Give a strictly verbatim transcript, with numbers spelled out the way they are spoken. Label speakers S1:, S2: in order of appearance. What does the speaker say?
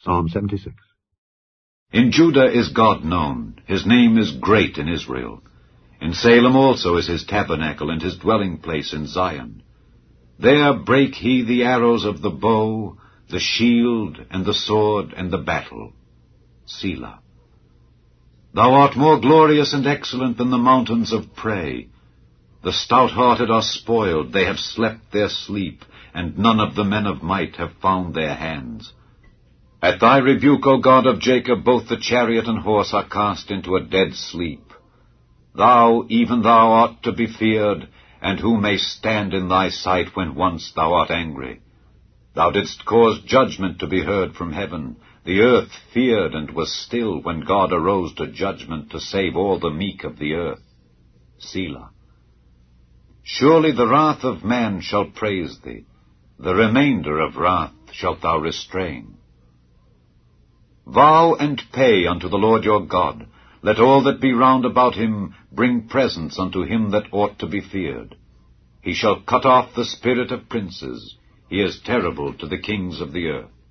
S1: Psalm seventy-six.
S2: In Judah is God known, his name is great in Israel. In Salem also is his tabernacle, and his dwelling place in Zion. There brake he the arrows of the bow, the shield, and the sword, and the battle. Selah. Thou art more glorious and excellent than the mountains of prey. The stout-hearted are spoiled, they have slept their sleep, and none of the men of might have found their hands. At thy rebuke, O God of Jacob, both the chariot and horse are cast into a dead sleep. Thou, even thou, art to be feared, and who may stand in thy sight when once thou art angry? Thou didst cause judgment to be heard from heaven. The earth feared and was still when God arose to judgment to save all the meek of the earth. Selah. Surely the wrath of man shall praise thee. The remainder of wrath shalt thou restrain. Vow and pay unto the Lord your God. Let all that be round about him bring presents unto him that ought to be feared. He shall cut off the spirit of princes. He is terrible to the kings of the earth.